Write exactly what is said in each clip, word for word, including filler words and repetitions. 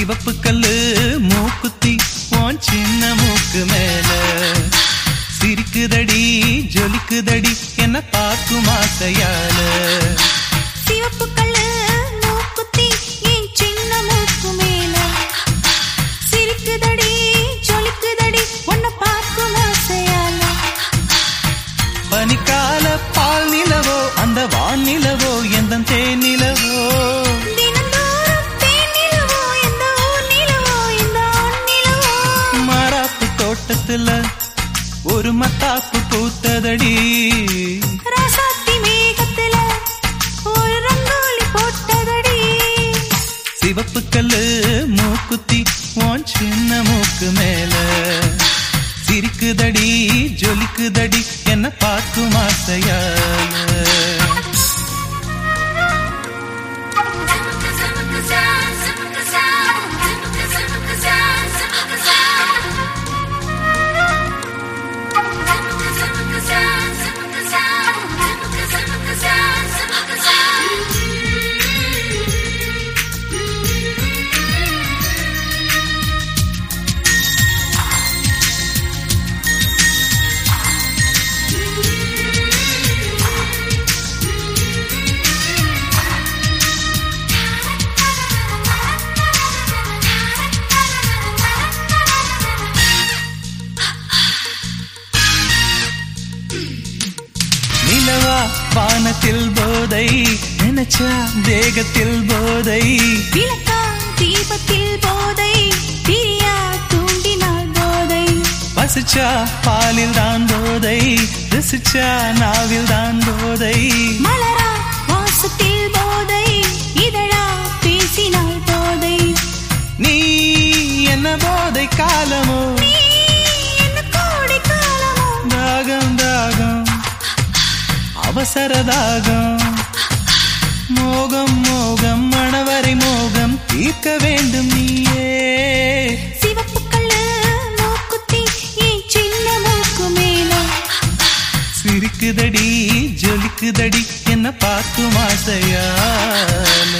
சிவப்பு கல்லு மூக்குத்தி உன் சின்ன மூக்கு மேல சிரிக்குதடி ஜொலிக்குதடி என்ன பார்க்கும் ஆசையால. சிவப்பு கல்லு மூக்குத்தி என் சின்ன மூக்கு மேல சிரிக்குதடி ஜொலிக்குதடி உன்னை பார்க்கும் ஆசையால. பனிக்கால பால் நிலவோ அந்த வான் நிலவோ எந்த தேன் நிலவோ ஒரு மத்தாப்பு பூத்ததடி ராசாத்தி மேகத்துல ஒரு ரங்கோலி போட்டதடி. சிவப்பு கல்லு மூக்குத்தி உன் சின்ன மூக்கு மேல சிரிக்குதடி ஜொலிக்குதடி என்ன பார்க்கும் ஆசையால. நிலவா வானத்தில் போதை நினைச்சா தேகத்தில் போதை விளக்கா தீபத்தில் போதை பிரியா தூண்டினால் போதை. பசிச்சா பாலில் தான் போதை ரசிச்சா நாவில் தான் போதை. மலரா வாசத்தில் போதை இதழா பேசினால் போதை. நீ என்ன போதை காலமோ நீ என்ன கோடை காலமோ தாகம் தாகம் அவசர தாகம் மோகம் மோகம் மணவரை மோகம் தீர்க்க வேண்டும் நீயே. சிவப்பு கல்லு மூக்குத்தி என் சின்ன மூக்கு மேல சிரிக்குதடி ஜொலிக்குதடி என்ன பார்க்கும் ஆசையால.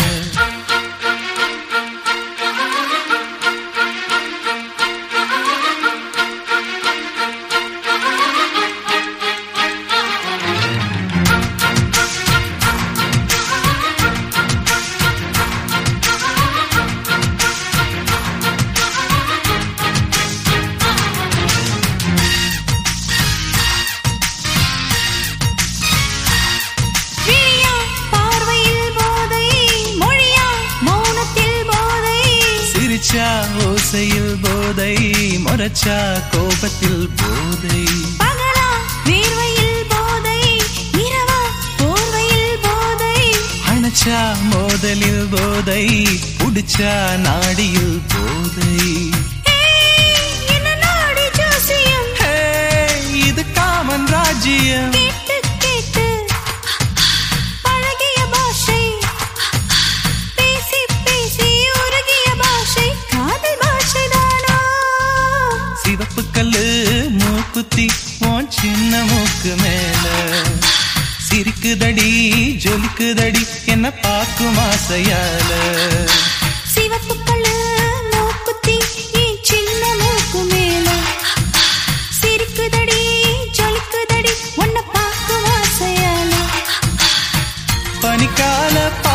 ஓசையில் போதை முறைச்சா கோபத்தில் போதை. பகலா வேர்வையில் போதை இரவா போர்வையில் போதை. அணைச்சா மோதலில் போதை புடிச்சா நாடியில் போதை. என்ன நாடி ஜோசியம் இது காமன் ராஜ்யம். கேட்டு கேட்டு பழகிய பாஷை பேசி பேசி உருகிய பாஷை காதல் பாஷை தானா. சிவப்பு கல்லு மூக்குத்தி உன் சின்ன மூக்கு மேல சிரிக்குதடி ஜொலிக்குதடி என்ன பார்க்கும் ஆசையால. சிவப்பு கல்லு மூக்குத்தி என் சின்ன மூக்கு மேல சிரிக்குதடி ஜொலிக்குதடி உன்னை பார்க்கும் ஆசையால. பனிக்கால